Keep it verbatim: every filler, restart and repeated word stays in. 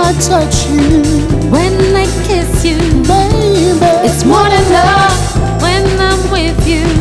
I touch you, when I kiss you, baby, it's more than love when I'm with you.